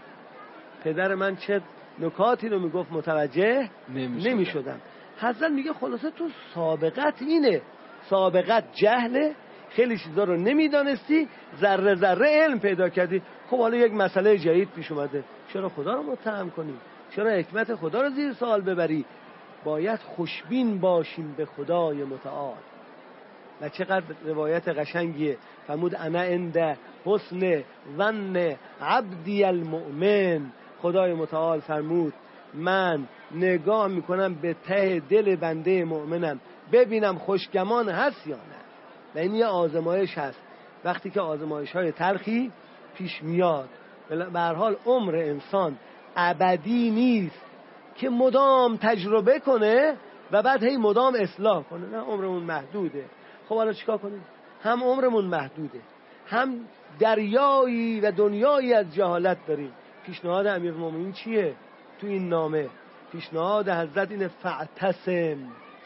پدر من چه نکاتی رو میگفت متوجه نمی شدم. حضرت میگه خلاصه تو سابقت اینه، سابقت جهله، خیلی چیزا رو نمیدانستی، ذره ذره علم پیدا کردی. خب حالا یک مسئله جدید پیش اومده، چرا خدا رو متهم کنی؟ چرا حکمت خدا رو زیر سوال ببری؟ باید خوشبین باشیم به خدای متعال. و چقدر روایت قشنگیه، فرمود انا عند حسن ظن عبدی المؤمن، خدای متعال فرمود من نگاه میکنم به ته دل بنده مؤمنم ببینم خوشگمان هست یا نه. و این یه آزمایش هست، وقتی که آزمایش های تلخی پیش میاد. به هر حال عمر انسان ابدی نیست که مدام تجربه کنه و بعد هی مدام اصلاح کنه، نه عمرمون محدوده. خب حالا چیکار کنیم؟ هم عمرمون محدوده، هم دریایی و دنیایی از جهالت داریم. پیشنهاد امیرالمومنین چیه تو این نامه؟ پیشنهاد حضرت اینه فاعتصم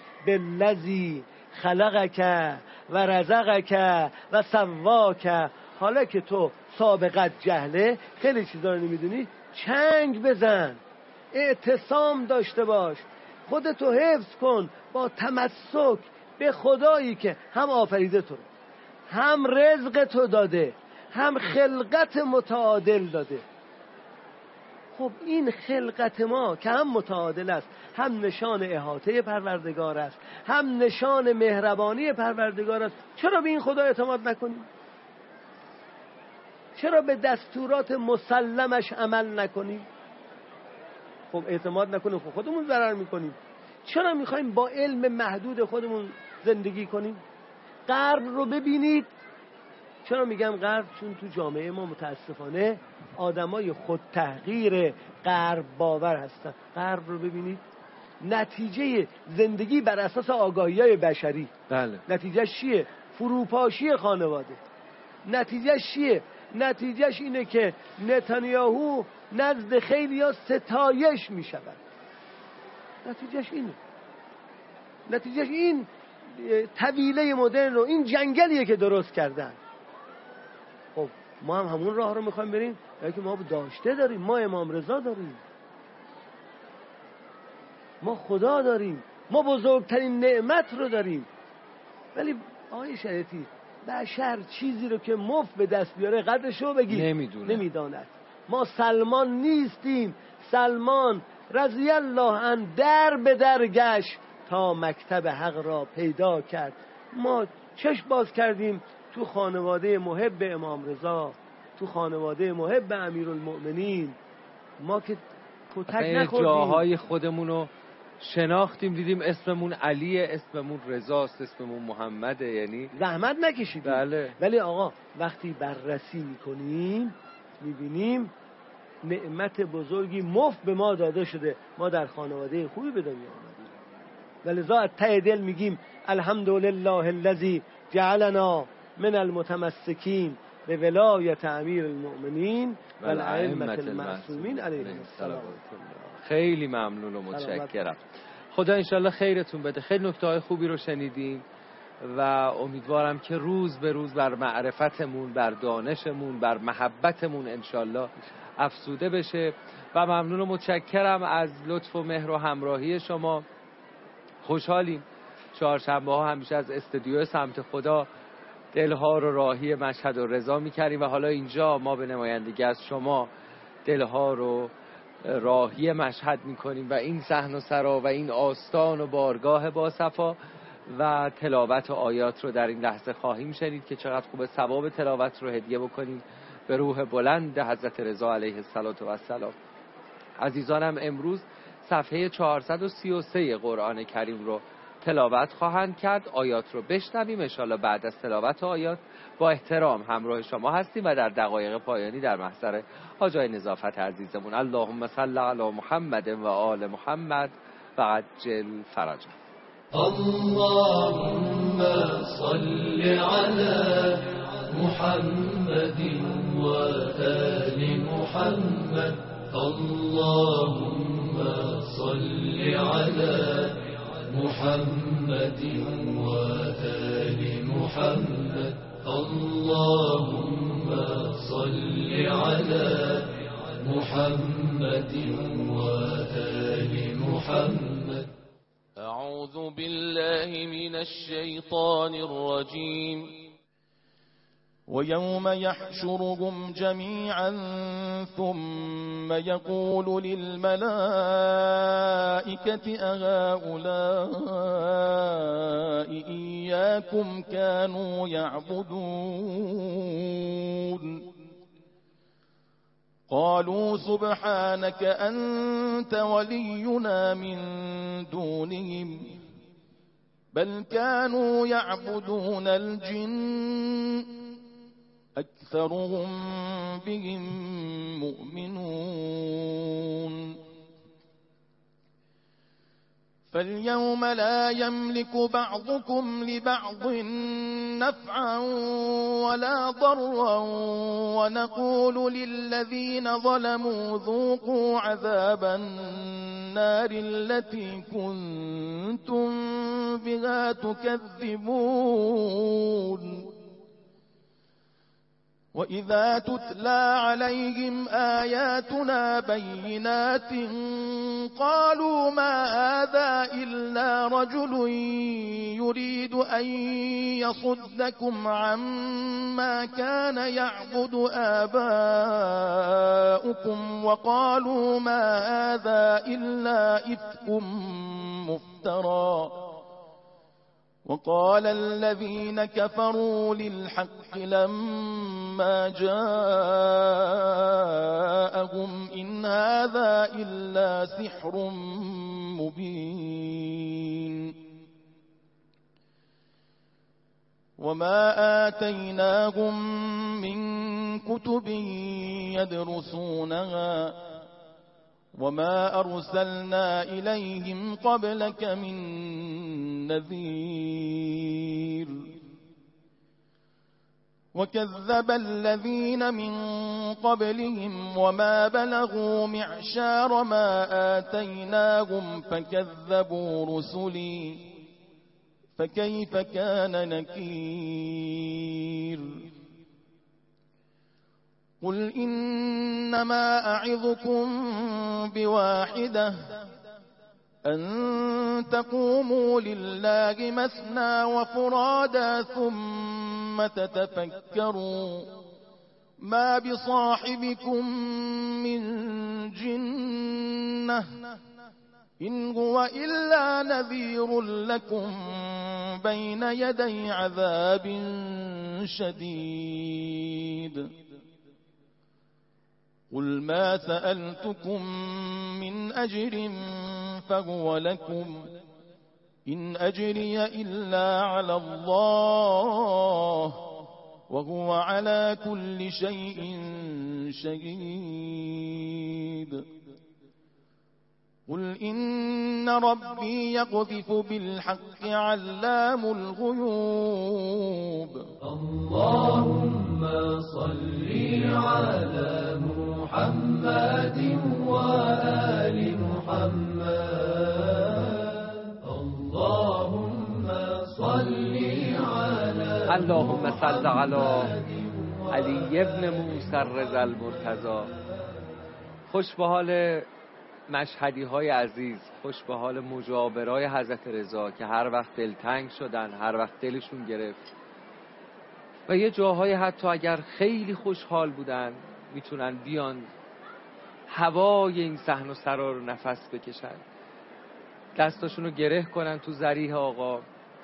بالذی خلقک و رزقک و سواک. حالا که تو سابقت جهله، خیلی چیزا رو نمیدونی، چنگ بزن، اعتصام داشته باش، خودتو حفظ کن با تمسک به خدایی که هم آفریده تو، هم رزق تو داده، هم خلقت متعادل داده. خب این خلقت ما که هم متعادل است، هم نشان احاطه پروردگار است، هم نشان مهربانی پروردگار است، چرا به این خدا اعتماد نکنیم؟ چرا به دستورات مسلمش عمل نکنیم؟ خب اعتماد نکنیم خب خودمون ضرر میکنیم. چرا میخوایم با علم محدود خودمون زندگی کنیم؟ غرب رو ببینید. چرا میگم غرب؟ چون تو جامعه ما متاسفانه آدمای خود تحقیر غرب باور هستن. غرب رو ببینید، نتیجه زندگی بر اساس آگاهی‌های بشری. بله. نتیجهش چیه؟ فروپاشی خانواده. نتیجهش چیه؟ نتیجهش اینه که نتانیاهو نزد خیلی‌ها ستایش میشود. نتیجهش اینه. نتیجهش این طویله مدرن رو، این جنگلیه که درست کردن. خب ما هم همون راه رو میخوایم بریم، یا که ما داشته داریم، ما امام رضا داریم، ما خدا داریم، ما بزرگترین نعمت رو داریم. ولی آقای شریعتی، بشر چیزی رو که مفت به دست بیاره قدرش رو بگیر نمیدونه، نمیداند. ما سلمان نیستیم. سلمان رضی الله عنه در به در گشت تا مکتب حق را پیدا کرد. ما چشم باز کردیم تو خانواده محب امام رضا، تو خانواده محب امیرالمؤمنین. ما که کتک نخوردیم، جاهای خودمونو شناختیم، دیدیم اسممون علیه، اسممون رضاست، اسممون محمده، یعنی زحمت نکشیدیم. بله. ولی آقا وقتی بررسی میکنیم میبینیم نعمت بزرگی مفت به ما داده شده. ما در خانواده خوبی به دنیا آمدیم. ولذا از ته دل میگیم الحمدلله الذی جعلنا من المتمسکین به ولایت امیر المؤمنین و الائمه المعصومین علیهم السلام. خیلی ممنون و متشکرم. خدا انشالله خیرتون بده. خیلی نکته‌های خوبی رو شنیدیم و امیدوارم که روز به روز بر معرفتمون، بر دانشمون، بر محبتمون انشالله افزوده بشه. و ممنون و متشکرم از لطف و مهر و همراهی شما. خوشحالیم چهارشنبه ها همیشه از استودیو سمت خدا دلها رو راهی مشهد و رضا می‌کردیم و حالا اینجا ما به نمایندگی از شما دلها رو راهی مشهد می‌کنیم و این صحن و سرا و این آستان و بارگاه با صفا و تلاوت آیات رو در این لحظه خواهیم شنید که چقدر خوبه ثواب تلاوت رو هدیه بکنیم به روح بلند حضرت رضا علیه السلام. عزیزانم امروز صفحه چهارصد و سی و سه قرآن کریم رو تلاوت خواهند کرد. آیات رو بشنویم. انشالله بعد از تلاوت آیات با احترام همراه شما هستیم و در دقایق پایانی در محضر آجای نظافت عزیزمون. اللهم صل علی محمد و آل محمد و عجل فرجه. اللهم صل علی محمد و آل محمد. اللهم صل علی محمد و آل محمد. اللهم صل علی محمد و آل محمد. اعوذ بالله من الشیطان الرجیم. ويوم يحشرهم جميعا ثم يقول للملائكة أهؤلاء إياكم كانوا يعبدون قالوا سبحانك أنت ولينا من دونهم بل كانوا يعبدون الجن أكثرهم بهم مؤمنون فاليوم لا يملك بعضكم لبعض نفعا ولا ضرا ونقول للذين ظلموا ذوقوا عذاب النار التي كنتم بها تكذبون وإذا تتلى عليهم آياتنا بينات قالوا ما هذا إلا رجل يريد أن يصدكم عما كان يعبد آباؤكم وقالوا ما هذا إلا إفك مفترى وقال الذين كفروا للحق لما جاءهم إن هذا إلا سحر مبين وما آتيناهم من كتب يدرسونها وما أرسلنا إليهم قبلك من نذير وكذب الذين من قبلهم وما بلغوا معشار ما آتيناهم فكذبوا رسلي فكيف كان نكير قل إنما أعظكم بواحدة أن تقوموا لله مثنى وفرادا ثم تتفكروا ما بصاحبكم من جنة إن هو إلا نذير لكم بين يدي عذاب شديد قل ما سألتكم من أجر فهو لكم إن أجري إلا على الله وهو على كل شيء شهيد قل إن ربي يقذف بالحق علام الغيوب اللهم صل على محمد وآل محمد اللهم صل على اللهم صل على علی ابن موسی رضا المرتضی. خوش به حال مشهدی های عزیز، خوش به حال مجاورای حضرت رضا که هر وقت دلتنگ شدن، هر وقت دلشون گرفت و یه جاهای حتی اگر خیلی خوشحال بودن میتونن بیان هوای این صحن و سرا رو نفس بکشن، دستاشون رو گره کنن تو ذریح آقا.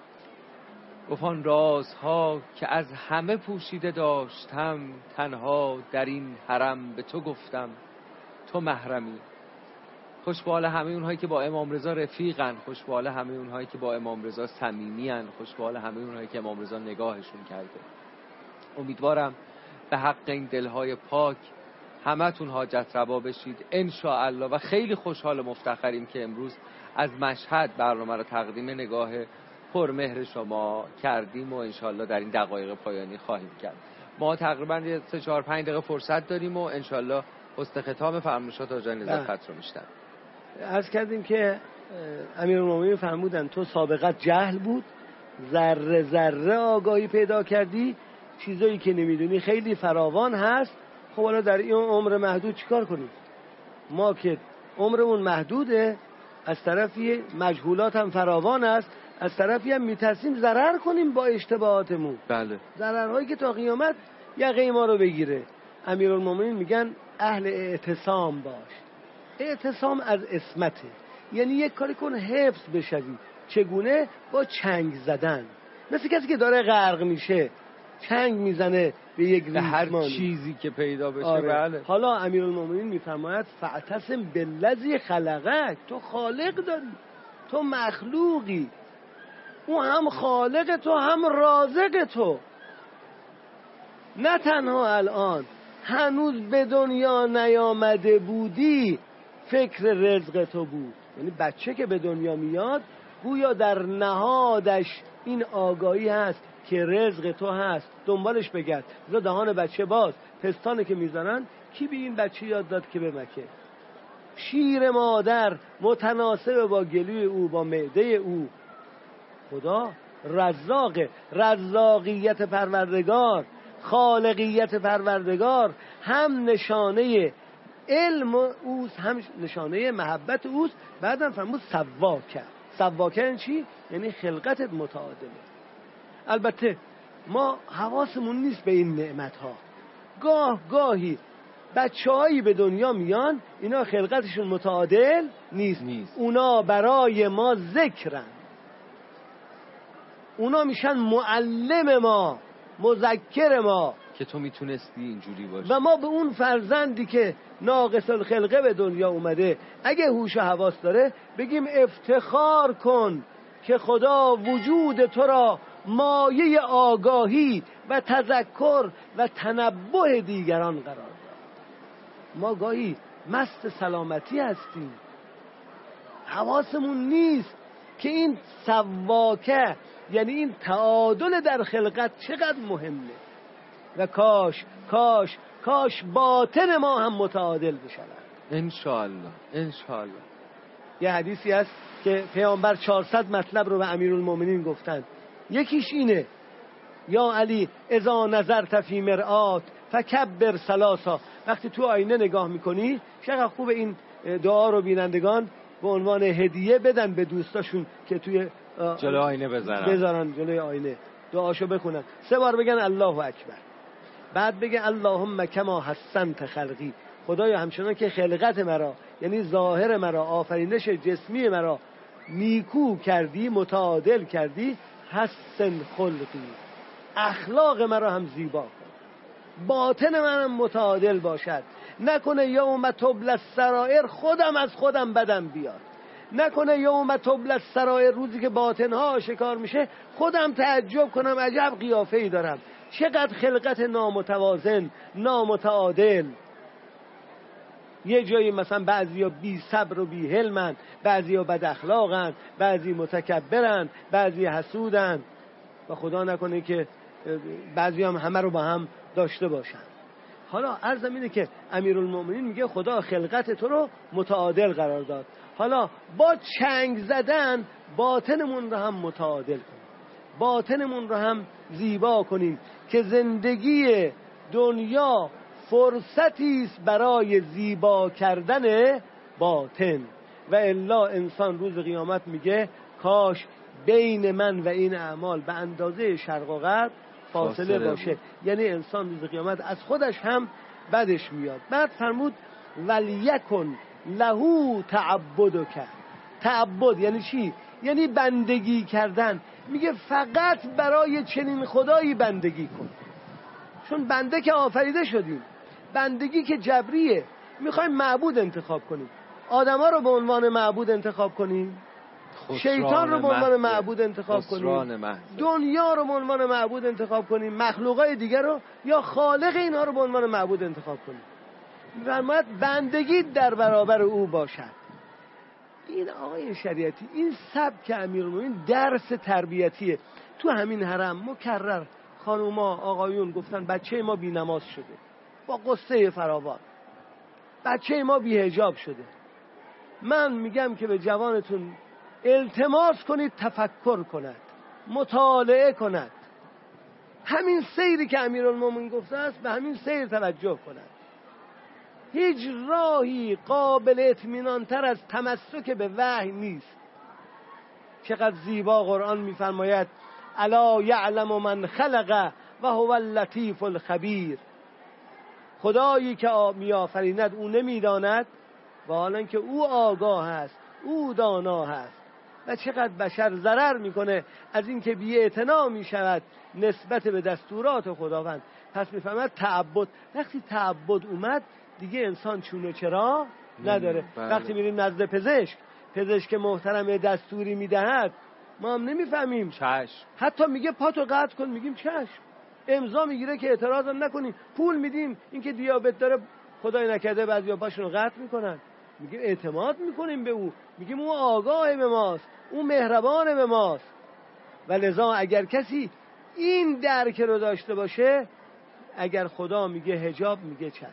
گفتن رازها که از همه پوشیده داشتم، تنها در این حرم به تو گفتم تو محرمی. خوش به حال همه اونهایی که با امام رضا رفیقن، خوش به حال همه اونهایی که با امام رضا صمیمی‌ان، خوش به حال همه اونهایی که امام رضا نگاهشون کرده. امیدوارم به حق این دلهای پاک همتون حاجت روا بشید ان شاء الله و خیلی خوشحال و مفتخریم که امروز از مشهد برنامه رو تقدیم نگاه پرمهر شما کردیم و ان شاء الله در این دقایق پایانی خواهیم کرد. ما تقریبا سه چهار پنج دقیقه فرصت داریم و ان شاء الله حسن ختام فرمایشات آقای نزاکت رو میشنویم. عرض کردیم که امیرالمومنین فرمودن تو سابقت جهل بود، ذره ذره آگاهی پیدا کردی، چیزایی که نمیدونی خیلی فراوان هست. خب حالا در این عمر محدود چیکار کنیم؟ ما که عمرمون محدوده، از طرفی مجهولات هم فراوان است، از طرفی هم میترسیم ضرر کنیم با اشتباهاتمون. بله. ضررهایی که تا قیامت یقه ما رو بگیره. امیرالمومنین میگن اهل اعتصام باش. اعتصام از اسمته، یعنی یک کاری کن حفظ بشوی. چگونه؟ با چنگ زدن، مثل کسی که داره غرق میشه چنگ میزنه به یک ریسمان، هر چیزی که پیدا بشه. آره. بله. حالا امیرالمومنین میفرماید فاعتصم بالذی خلقک، تو خالق داری، تو مخلوقی، او هم خالق تو هم رازق تو. نه تنها الان هنوز به دنیا نیامده بودی فکر رزق تو بود، یعنی بچه که به دنیا میاد گویا در نهادش این آگاهی هست که رزق تو هست، دنبالش بگرد. زا دهان بچه باز، پستانه که میزنن کی به این بچه یاد داد که به مکه؟ شیر مادر متناسب با گلوی او، با معده او. خدا رزاق، رزاقیت پروردگار، خالقیت پروردگار هم نشانه علم اوست، هم نشانه محبت اوست. بعدم فرمود سواکه. سواکه یعنی چی؟ یعنی خلقتت متعادله. البته ما حواسمون نیست به این نعمت ها. گاه گاهی بچه هایی به دنیا میان اینا خلقتشون متعادل نیست, نیست. اونا برای ما ذکرن، اونا میشن معلم ما، مذکر ما. که تو میتونستی اینجوری باشی. و ما به اون فرزندی که ناقص الخلقه به دنیا اومده اگه هوش و حواس داره بگیم افتخار کن که خدا وجود تو را مایه آگاهی و تذکر و تنبه دیگران قرار داد. ما گاهی مست سلامتی هستیم، حواسمون نیست که این سواکه، یعنی این تعادل در خلقت چقدر مهمه. و کاش کاش کاش باطن ما هم متعادل بشود. انشاءالله انشاءالله. یه حدیثی هست که پیامبر چهارصد مطلب رو به امیرالمومنین گفتن. یکیش اینه: یا علی اذا نظرت فی مرآت فکبر ثلاثا. وقتی تو آینه نگاه میکنی، چقدر خوب این دعا رو بینندگان به عنوان هدیه بدن به دوستاشون که توی جلوی آینه بذارن بذارن جلوی آینه دعاشو بخونن. سه بار بگن الله اکبر، بعد بگه اللهم کما حسنت خلقی، خدایا همچنان که خلقت مرا، یعنی ظاهر مرا، آفرینش جسمی مرا نیکو کردی، متعادل کردی، حسن خلقی، اخلاق مرا هم زیبا کن، باطن منم متعادل باشد. نکنه یوم تبلی السرائر خودم از خودم بدم بیاد، نکنه یوم تبلی السرائر روزی که باطنها آشکار میشه خودم تعجب کنم عجب قیافه‌ای دارم، چقدر خلقت نامتوازن، نامتعادل. یه جایی مثلا بعضیا بی صبر و بی حلمن، بعضیا بد اخلاقن، بعضی متکبرن، بعضی حسودن و خدا نکنه که بعضی هم همه رو با هم داشته باشن. حالا عرضم اینه که امیرالمومنین میگه خدا خلقت تو رو متعادل قرار داد، حالا با چنگ زدن باطنمون رو هم متعادل کنیم، باطنمون رو هم زیبا کنیم که زندگی دنیا فرصتی است برای زیبا کردن باطن. و الا انسان روز قیامت میگه کاش بین من و این اعمال به اندازه شرق و غرب فاصله, فاصله باشه. یعنی انسان روز قیامت از خودش هم بدش میاد. بعد فرمود ولیکن لهو تعبدک. تعبد یعنی چی؟ یعنی بندگی کردن. میگه فقط برای چنین خدایی بندگی کن، چون بنده که آفریده شدیم، بندگی که جبریه. میخوایم معبود انتخاب کنیم، آدما رو به عنوان معبود انتخاب کنیم، شیطان رو به عنوان معبود انتخاب کنیم، دنیا رو به عنوان معبود انتخاب کنیم، مخلوقای دیگر رو یا خالق اینها رو به عنوان معبود انتخاب کنیم. فرمود بندگی در برابر او باشد. این آقای شریعتی، این سبک امیرالمومنین درس تربیتیه. تو همین حرم مکرر خانوما آقایون گفتن بچه ما بی نماز شده با قصه فراوان، بچه ما بی حجاب شده. من میگم که به جوانتون التماس کنید تفکر کند، مطالعه کند، همین سیری که امیرالمومنین گفته است به همین سیر توجه کند. هیچ راهی قابل اطمینان تر از تمسک به وحی نیست. چقدر زیبا قرآن میفرماید الا یعلم من خلق و هو اللطیف الخبیر. خدایی که میآفریند او نمیداند و حالا که او آگاه است، او دانا هست. و چقدر بشر ضرر میکنه از اینکه بی‌اعتنا میشود نسبت به دستورات خداوند. پس میفهمد تعبد، وقتی تعبد اومد دیگه انسان چونه چرا نداره. بله. وقتی میریم نزد پزشک، پزشک محترم دستوری میدهد ما هم نمیفهمیم، چشم، حتی میگه پاتو قطع کن میگیم چشم، امضا میگیره که اعتراض هم نکنیم، پول میدیم اینکه دیابت داره خدای نکرده بعضیا پاشونو قطع میکنن، میگیم اعتماد میکنیم به او، میگیم او آگاه به ماست، او مهربان به ماست. و لذا اگر کسی این درک رو داشته باشه، اگر خدا میگه حجاب میگه چشم،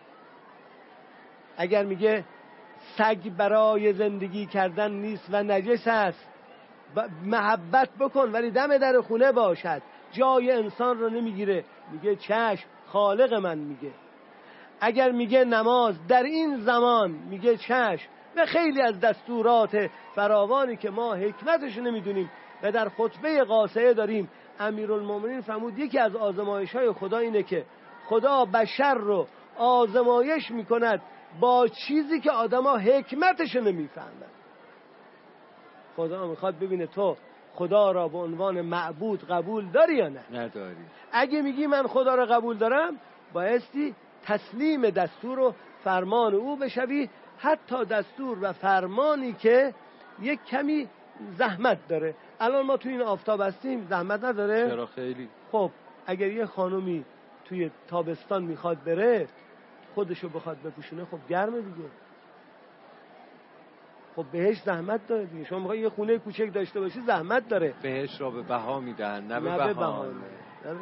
اگر میگه سگ برای زندگی کردن نیست و نجس است محبت بکن ولی دم در خونه باشد، جای انسان رو نمیگیره، میگه چشم، خالق من میگه. اگر میگه نماز در این زمان میگه چشم. و خیلی از دستورات فراوانی که ما حکمتش نمیدونیم و در خطبه قاصعه داریم. امیرالمومنین فرمود یکی از آزمایش‌های خدا اینه که خدا بشر رو آزمایش میکند با چیزی که آدما حکمتش نمیفهمن. خدا میخواد ببینه تو خدا را به عنوان معبود قبول داری یا نه؟ نداری. اگه میگی من خدا را قبول دارم، بایستی تسلیم دستور و فرمان او بشوی، حتی دستور و فرمانی که یک کمی زحمت داره. الان ما توی این آفتاب هستیم، زحمت نداره؟ چرا خیلی. خب اگر یه خانومی توی تابستان میخواد بره خودشو بخواد بپوشونه، خب گرمه دیگه، خب بهش زحمت داره دیگه. شما میخوای یه خونه کوچک داشته باشی، زحمت داره. بهش را به بها میدن، نه به نه به بهانه. بهانه.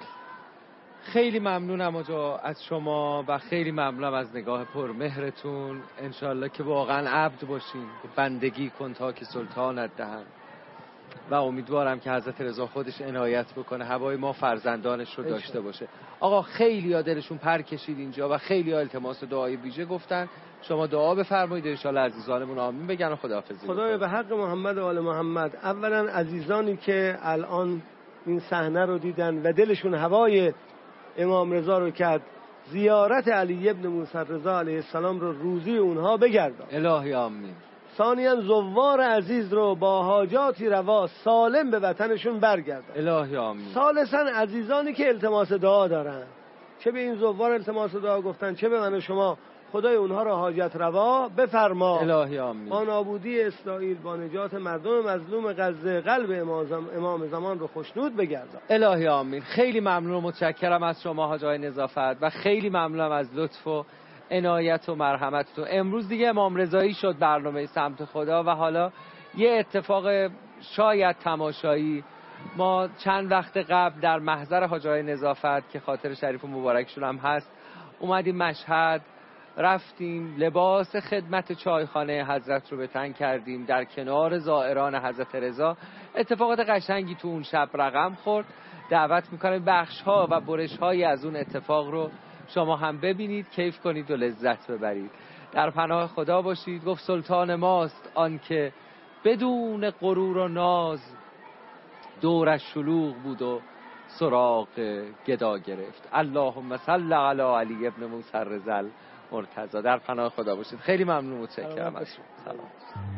خیلی ممنونم آجا از شما و خیلی ممنونم از نگاه پرمهرتون. انشالله که واقعا عبد باشین. بندگی کن تا که سلطانت دهن. و امیدوارم که حضرت رضا خودش عنایت بکنه هوای ما فرزندانش رو داشته باشه. آقا خیلی ها دلشون پر کشید اینجا و خیلی ها التماس دعای ویژه گفتن. شما دعا بفرمایید انشالله عزیزانمون آمین بگن و خداحافظی. خدای به حق محمد و آل محمد، اولا عزیزانی که الان این صحنه رو دیدن و دلشون هوای امام رضا رو کرد، زیارت علی ابن موسی رضا علیه السلام رو روزی اونها بگردان. الهی آمین. ثانیاً زوار عزیز رو با حاجاتی روا سالم به وطنشون برگردن. الهی آمین. ثالثاً عزیزانی که التماس دعا دارن، چه به این زوار التماس دعا گفتن چه به من و شما، خدای اونها را حاجت روا بفرما. الهی آمین. با نابودی اسرائیل، با نجات مردم مظلوم غزه، قلب امام زمان رو خوشنود بگردان. الهی آمین. خیلی ممنون و متشکرم از شما حاجای نظافت و خیلی ممنونم از لطف و عنایت و مرحمتتون. امروز دیگه امام رضایی شد برنامه سمت خدا و حالا یه اتفاق شاید تماشایی. ما چند وقت قبل در محضر حاجای نظافت که خاطر شریف و مبارکشون هم هست اومدیم مشهد، رفتیم لباس خدمت چایخانه حضرت رو به تن کردیم در کنار زائران حضرت رضا. اتفاقات قشنگی تو اون شب رقم خورد. دعوت میکنم بخش ها و برش های از اون اتفاق رو شما هم ببینید، کیف کنید و لذت ببرید. در پناه خدا باشید. گفت سلطان ماست آن که بدون غرور و ناز دورش شلوغ بود و سراغ گدا گرفت. اللهم صل علی علی ابن موسی رضا مرتضی. در پناه خدا باشید. خیلی ممنون متشکرم از شما. سلام.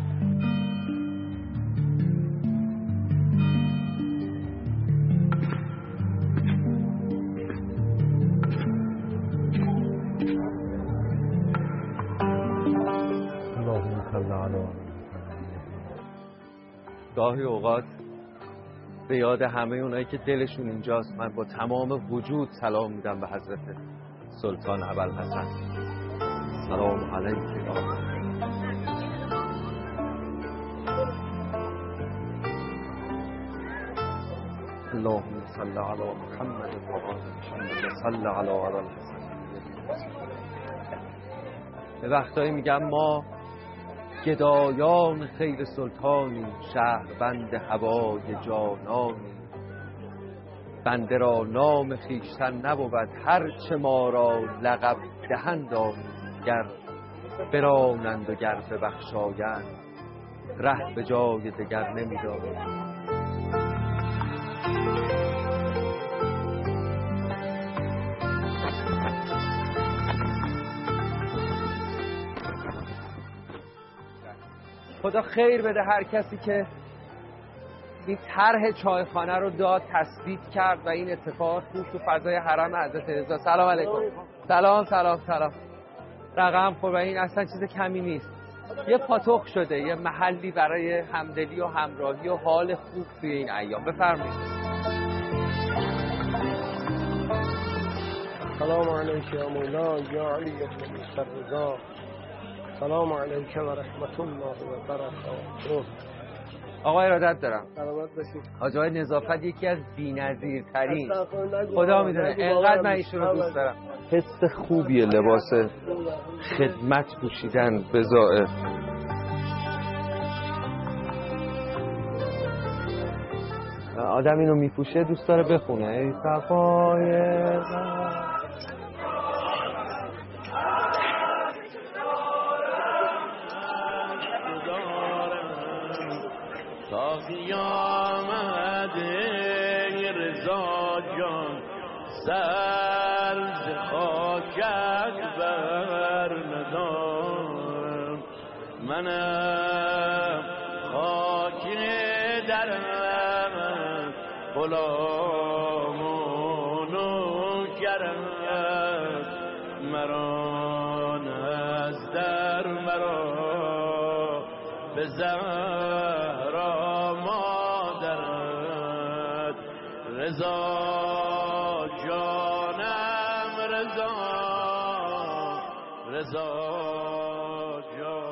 گاهی اوقات به یاد همه اونایی که دلشون اینجاست من با تمام وجود سلام میدم به حضرت سلطان ابوالحسن. سلام علیک یا اللهم صل علی محمد و آل محمد صل علی ابوالحسن. به وقتایی میگم ما گدایان خیر سلطانی، شهربند هوای جانانی، بنده را نام خویشتن نبود هر چه ما را لقب دهندانی، گر برانند و گر ببخشایند ره به جای دگر نمی‌دانند. خدا خیر بده هر کسی که این طرح چایخانه رو داد تثبیت کرد و این اتفاق خوب تو فضای حرم حضرت رضا. سلام علیکم. سلام سلام سلام. رقم خور و این اصلا چیز کمی نیست. یه پاتوق شده، یه محلی برای همدلی و همراهی و حال خوب توی این ایام. بفرمایید. سلام علیک یا مولا یا علی ابن موسی رضا. سلام علیکم و رحمت الله و برکاته. آقا ارادت دارم. سلامت باشید. حاجای نظافت یکی از بی‌نظیرترین، خدا میدونه انقدر من ایشون رو دوست دارم. حس خوبیه لباس خدمت پوشیدن به زائر. آدم اینو میپوشه دوست داره بخونه ای صفای تا قیامت رضا جان سر ز خاکت بر ندارم، منم خاک در غلام و نوکرت مران از در مرا به زهرا مادرت رضا جانم رضا رضا جان